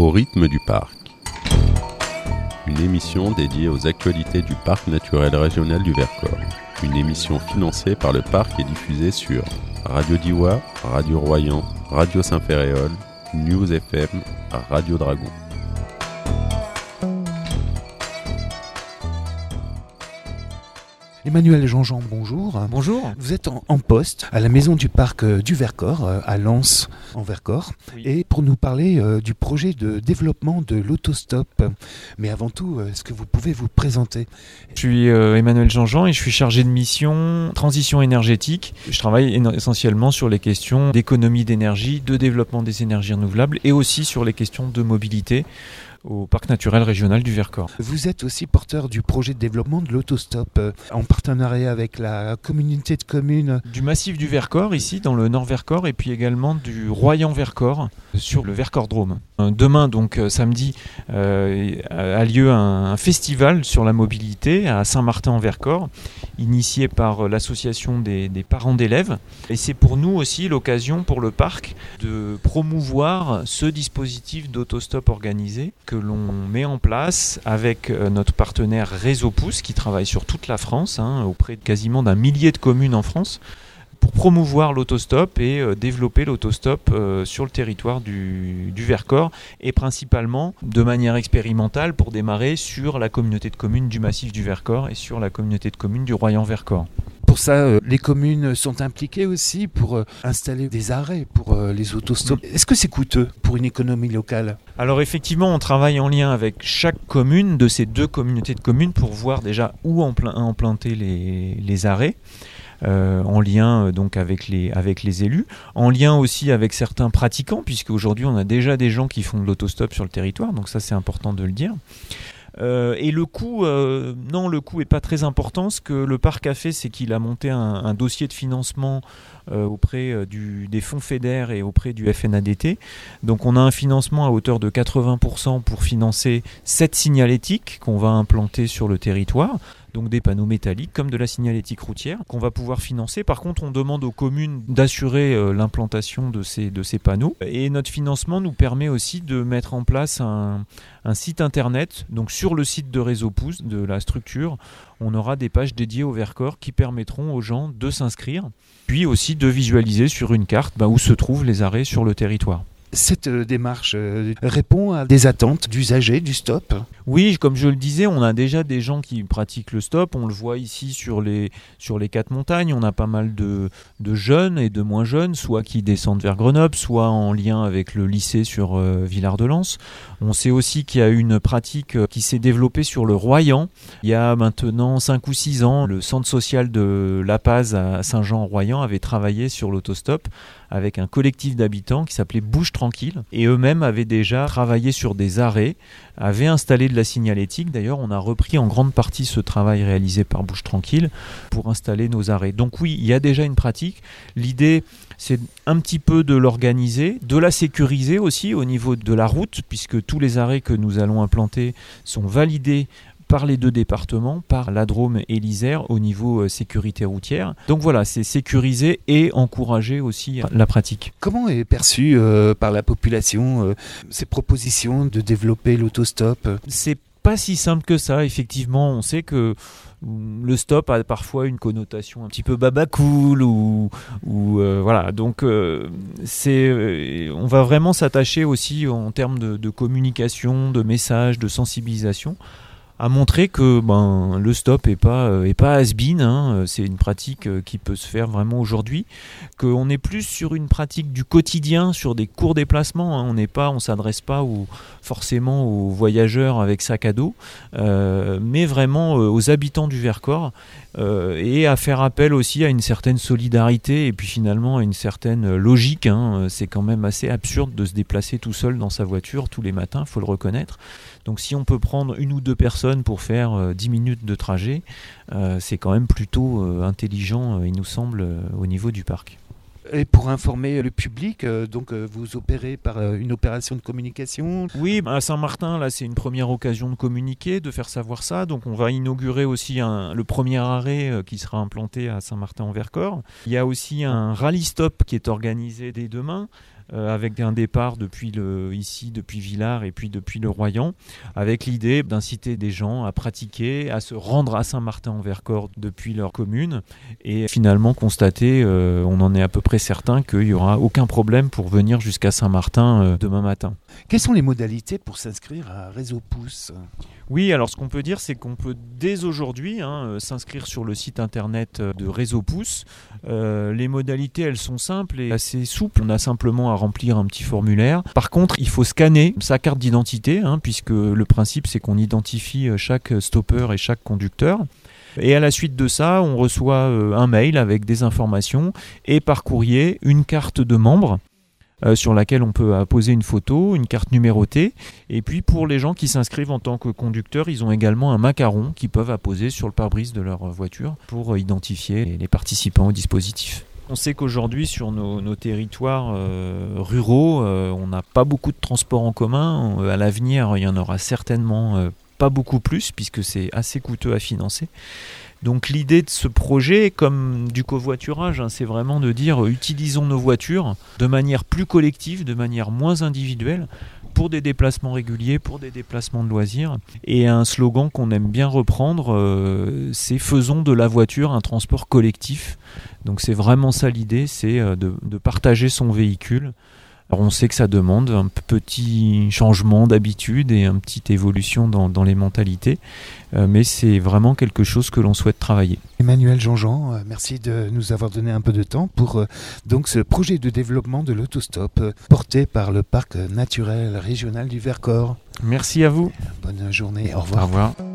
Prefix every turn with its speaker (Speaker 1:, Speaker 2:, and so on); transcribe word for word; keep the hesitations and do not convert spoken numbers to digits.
Speaker 1: Au rythme du parc. Une émission dédiée aux actualités du parc naturel régional du Vercors. Une émission financée par le parc et diffusée sur Radio Diois, Radio Royan, Radio Saint-Ferréol, News F M, Radio Dragon.
Speaker 2: Emmanuel Jean-Jean, bonjour.
Speaker 3: Bonjour.
Speaker 2: Vous êtes en, en poste à la maison du parc euh, du Vercors, euh, à Lens, en Vercors, oui. Et pour nous parler euh, du projet de développement de l'autostop. Mais avant tout, euh, est-ce que vous pouvez vous présenter ?
Speaker 3: Je suis euh, Emmanuel Jean-Jean et je suis chargé de mission transition énergétique. Je travaille essentiellement sur les questions d'économie d'énergie, de développement des énergies renouvelables et aussi sur les questions de mobilité au parc naturel régional du Vercors.
Speaker 2: Vous êtes aussi porteur du projet de développement de l'autostop euh, en partenariat avec la communauté de communes
Speaker 3: du massif du Vercors, ici dans le Nord Vercors, et puis également du Royan Vercors sur le Vercors Drôme. Demain, donc samedi, euh, a lieu un, un festival sur la mobilité à Saint-Martin-en-Vercors, initié par l'association des, des parents d'élèves. Et c'est pour nous aussi l'occasion pour le parc de promouvoir ce dispositif d'autostop organisé que l'on met en place avec notre partenaire Réseau Pouce qui travaille sur toute la France, hein, auprès de quasiment d'un millier de communes en France, pour promouvoir l'autostop et euh, développer l'autostop euh, sur le territoire du, du Vercors et principalement de manière expérimentale pour démarrer sur la communauté de communes du massif du Vercors et sur la communauté de communes du Royan Vercors.
Speaker 2: Pour ça, euh, les communes sont impliquées aussi pour euh, installer des arrêts pour euh, les autostops. Est-ce que c'est coûteux pour une économie locale ?
Speaker 3: Alors effectivement, on travaille en lien avec chaque commune de ces deux communautés de communes pour voir déjà où empl- implanter les, les arrêts. Euh, en lien euh, donc avec les, avec les élus, en lien aussi avec certains pratiquants, puisque aujourd'hui on a déjà des gens qui font de l'autostop sur le territoire, donc ça c'est important de le dire. Euh, et le coût, euh, non, le coût est pas très important. Ce que le parc a fait, c'est qu'il a monté un, un dossier de financement euh, auprès euh, du, des fonds FEDER et auprès du F N A D T. Donc on a un financement à hauteur de quatre-vingts pour cent pour financer sept signalétiques qu'on va implanter sur le territoire. Donc des panneaux métalliques comme de la signalétique routière qu'on va pouvoir financer. Par contre, on demande aux communes d'assurer euh, l'implantation de ces, de ces panneaux. Et notre financement nous permet aussi de mettre en place un, un site internet. Donc sur le site de Réseau Pouce, de la structure, on aura des pages dédiées au Vercors qui permettront aux gens de s'inscrire, puis aussi de visualiser sur une carte bah, où se trouvent les arrêts sur le territoire.
Speaker 2: Cette euh, démarche euh, répond à des attentes d'usagers du stop ?
Speaker 3: Oui, comme je le disais, on a déjà des gens qui pratiquent le stop. On le voit ici sur les, sur les quatre montagnes. On a pas mal de, de jeunes et de moins jeunes, soit qui descendent vers Grenoble, soit en lien avec le lycée sur euh, Villard-de-Lans. On sait aussi qu'il y a une pratique qui s'est développée sur le Royan. Il y a maintenant cinq ou six ans, le centre social de La Paz à Saint-Jean-Royan avait travaillé sur l'autostop avec un collectif d'habitants qui s'appelait Bouge Tranquille. Et eux-mêmes avaient déjà travaillé sur des arrêts, avaient installé de la signalétique. D'ailleurs, on a repris en grande partie ce travail réalisé par Bouge Tranquille pour installer nos arrêts. Donc oui, il y a déjà une pratique. L'idée, c'est un petit peu de l'organiser, de la sécuriser aussi au niveau de la route, puisque tous les arrêts que nous allons implanter sont validés par les deux départements, par la Drôme et l'Isère au niveau euh, sécurité routière. Donc voilà, c'est sécuriser et encourager aussi la pratique.
Speaker 2: Comment est perçue euh, par la population euh, ces propositions de développer l'autostop ?
Speaker 3: C'est pas si simple que ça, effectivement. On sait que le stop a parfois une connotation un petit peu babacool ou, ou euh, voilà. Donc euh, c'est, euh, on va vraiment s'attacher aussi en termes de, de communication, de messages, de sensibilisation, à montrer que ben, le stop n'est pas, euh, est pas has-been, hein, c'est une pratique euh, qui peut se faire vraiment aujourd'hui, qu'on est plus sur une pratique du quotidien, sur des courts déplacements, hein, on n'est pas, on s'adresse pas aux, forcément aux voyageurs avec sac à dos, euh, mais vraiment euh, aux habitants du Vercors, euh, et à faire appel aussi à une certaine solidarité et puis finalement à une certaine logique, hein, c'est quand même assez absurde de se déplacer tout seul dans sa voiture tous les matins, il faut le reconnaître. Donc si on peut prendre une ou deux personnes pour faire euh, dix minutes de trajet, euh, c'est quand même plutôt euh, intelligent, euh, il nous semble, euh, au niveau du parc.
Speaker 2: Et pour informer le public, euh, donc euh, vous opérez par euh, une opération de communication ?
Speaker 3: Oui, à Saint-Martin, là, c'est une première occasion de communiquer, de faire savoir ça. Donc, on va inaugurer aussi un, le premier arrêt euh, qui sera implanté à Saint-Martin-en-Vercors. Il y a aussi un rallye stop qui est organisé dès demain. euh, avec un départ depuis le, ici, depuis Villars et puis depuis le Royan, avec l'idée d'inciter des gens à pratiquer, à se rendre à Saint-Martin-en-Vercors depuis leur commune et finalement constater, euh, on en est à peu près certain, qu'il n'y aura aucun problème pour venir jusqu'à Saint-Martin euh, demain matin.
Speaker 2: Quelles sont les modalités pour s'inscrire à Réseau Pouce ?
Speaker 3: Oui, alors ce qu'on peut dire, c'est qu'on peut dès aujourd'hui hein, euh, s'inscrire sur le site internet de Réseau Pouce. Euh, les modalités, elles sont simples et assez souples. On a simplement à remplir un petit formulaire. Par contre, il faut scanner sa carte d'identité, hein, puisque le principe, c'est qu'on identifie chaque stopper et chaque conducteur. Et à la suite de ça, on reçoit euh, un mail avec des informations et par courrier, une carte de membre. Euh, sur laquelle on peut poser une photo, une carte numérotée. Et puis pour les gens qui s'inscrivent en tant que conducteurs, ils ont également un macaron qu'ils peuvent apposer sur le pare-brise de leur voiture pour identifier les participants au dispositif. On sait qu'aujourd'hui sur nos, nos territoires euh, ruraux, euh, on n'a pas beaucoup de transports en commun. À l'avenir, il y en aura certainement euh, pas beaucoup plus puisque c'est assez coûteux à financer. Donc l'idée de ce projet, comme du covoiturage, hein, c'est vraiment de dire euh, utilisons nos voitures de manière plus collective, de manière moins individuelle, pour des déplacements réguliers, pour des déplacements de loisirs. Et un slogan qu'on aime bien reprendre, euh, c'est faisons de la voiture un transport collectif. Donc c'est vraiment ça l'idée, c'est euh, de, de partager son véhicule. Alors on sait que ça demande un petit changement d'habitude et une petite évolution dans, dans les mentalités, euh, mais c'est vraiment quelque chose que l'on souhaite travailler.
Speaker 2: Emmanuel Jean-Jean, euh, merci de nous avoir donné un peu de temps pour euh, donc ce projet de développement de l'autostop euh, porté par le Parc naturel régional du Vercors.
Speaker 3: Merci à vous.
Speaker 2: Bonne journée, au revoir.
Speaker 3: Au revoir.